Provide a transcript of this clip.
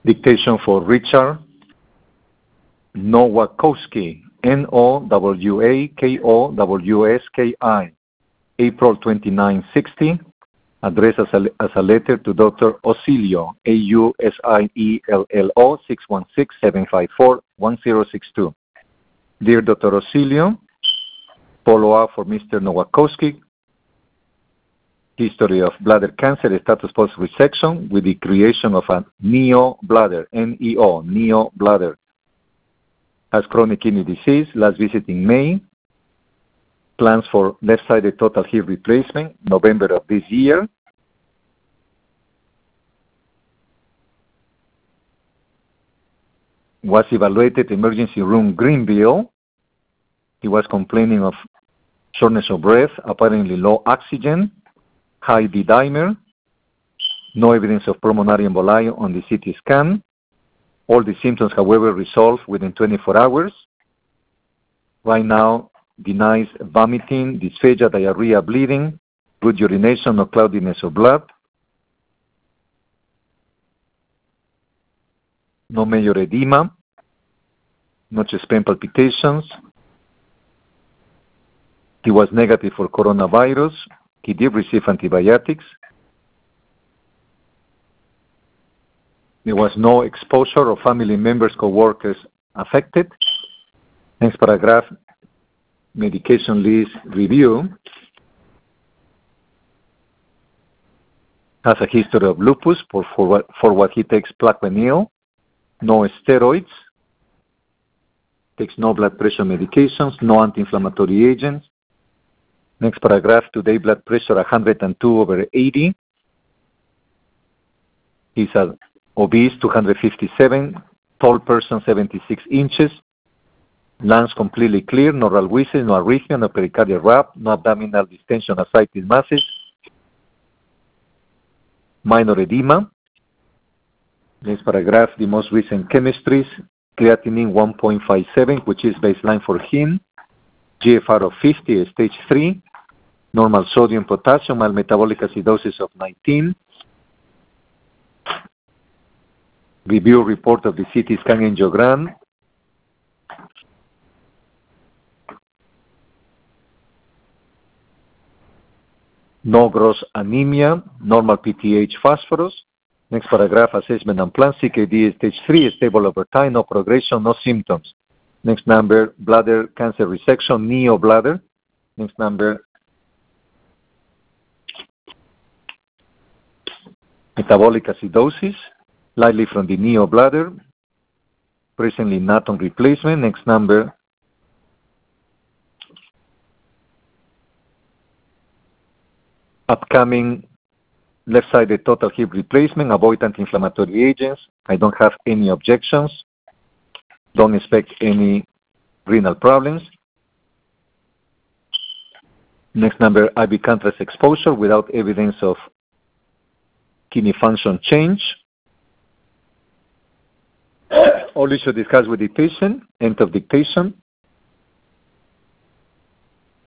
Dictation for Richard Nowakowski, Nowakowski, April 2960, addressed as a letter to Dr. Ausilio, Ausiello, 616-754-1062. Dear Dr. Ausilio, follow-up for Mr. Nowakowski, history of bladder cancer, status post-resection with the creation of a neobladder, N-E-O, neobladder. Has chronic kidney disease, last visit in May. Plans for left-sided total hip replacement, November of this year. Was evaluated emergency room Greenville. He was complaining of shortness of breath, apparently low oxygen, high D-dimer, no evidence of pulmonary emboli on the CT scan. All the symptoms, however, resolved within 24 hours. Right now, denies vomiting, dysphagia, diarrhea, bleeding, good urination, no cloudiness of blood, no major edema, no chest pain palpitations. He was negative for coronavirus. He did receive antibiotics. There was no exposure of family members, co-workers affected. Next paragraph, medication list review. Has a history of lupus for what he takes Plaquenil, no steroids, takes no blood pressure medications, no anti-inflammatory agents. Next paragraph, today blood pressure 102/80. He's obese, 257, tall person, 76 inches. Lungs completely clear, no oral wheezing, no arrhythmia, no pericardial rap, no abdominal distension, ascites masses, minor edema. Next paragraph, the most recent chemistries, creatinine 1.57, which is baseline for him, GFR of 50, stage 3, normal sodium, potassium, mild metabolic acidosis of 19. Review report of the CT scan angiogram. No gross anemia, normal PTH phosphorus. Next paragraph, assessment and plan, CKD stage 3, stable over time, no progression, no symptoms. Next number, bladder cancer resection, neobladder. Next number, metabolic acidosis, likely from the neobladder, presently not on replacement. Next number, upcoming left-sided total hip replacement, avoid anti-inflammatory agents. I don't have any objections. Don't expect any renal problems. Next number, IV contrast exposure without evidence of kidney function change. All issues discussed with the patient. End of dictation.